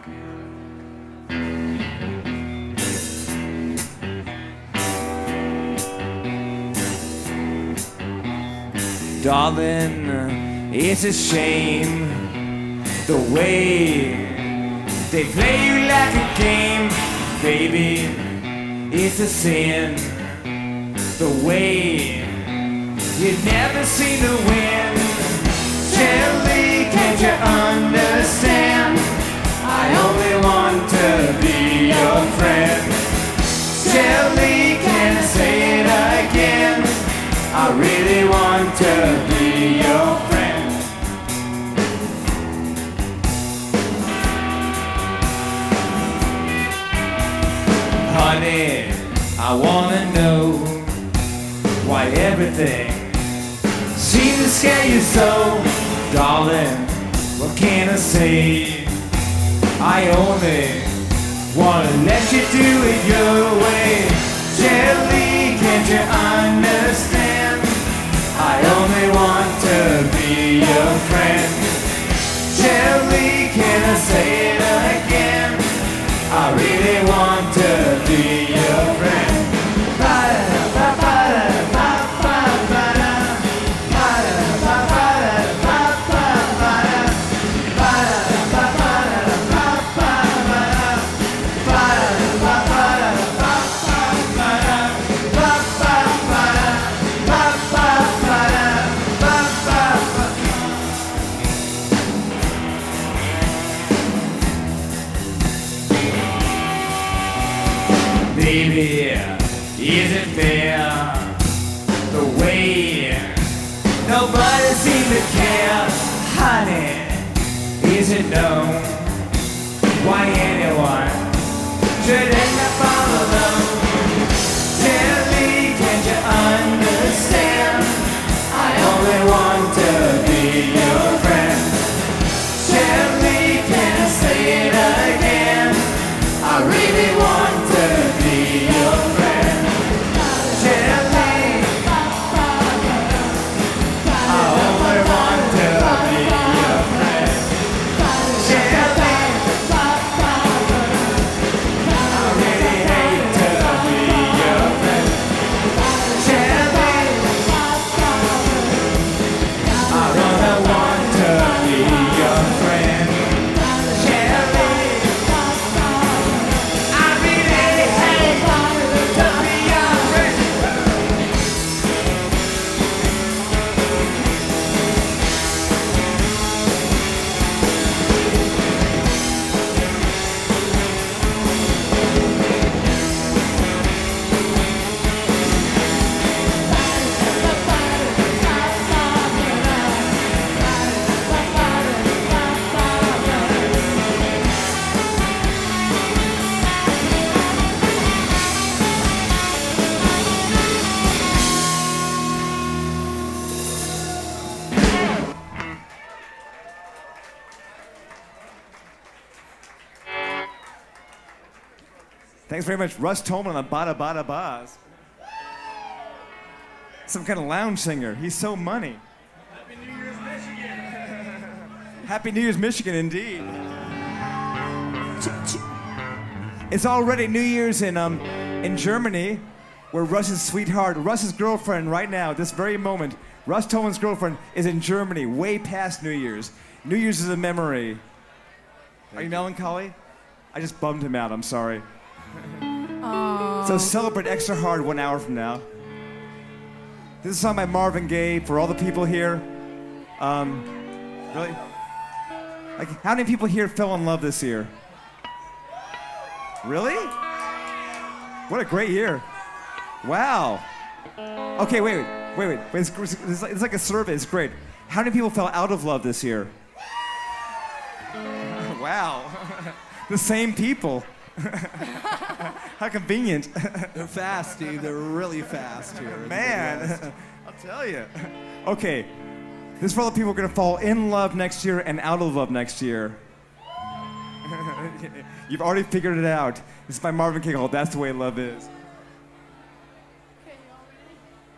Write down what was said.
Darling, it's a shame the way they play you like a game, baby. It's a sin the way you never seem to win. Shelly, can't you understand? I only want to be your friend. Shelly, can I say it again? I really want to be your friend. Honey, I wanna know why everything seems to scare you so. Darling, what can I say? I only wanna let you do it your way. Jelly, can't you understand? I only want to be your friend. Jelly, can I say it again? I really want to be your friend. Baby, is it fair the way nobody seems to care? Honey, is it known why anyone should end up all alone? Tell me, can't you understand? I only want to be your friend. Tell me, can I say it again? I really want to be your friend. Tell me, I only want to be your friend. Tell me, I really hate to be your friend. Tell me, I really want to be your friend. Tell me, I really hate to be your friend. Thanks very much, Russ Tolman on Bada Bada Baz. Some kind of lounge singer. He's so money. Happy New Year's, Michigan. Happy New Year's, Michigan, indeed. It's already New Year's in Germany, where Russ's sweetheart, Russ's girlfriend right now, this very moment, Russ Tolman's girlfriend is in Germany, way past New Year's. New Year's is a memory. Are you melancholy? I just bummed him out, I'm sorry. So celebrate extra hard 1 hour from now. This is a song by Marvin Gaye for all the people here. Really? Like, how many people here fell in love this year? Really? What a great year. Wow. Okay, wait. It's like a survey, it's great. How many people fell out of love this year? Wow. The same people. How convenient. They're fast, Steve. They're really fast here. Man, I'll tell you. Okay, this is for all the people who are going to fall in love next year and out of love next year. You've already figured it out. This is by Marvin Gaye called That's the Way Love Is.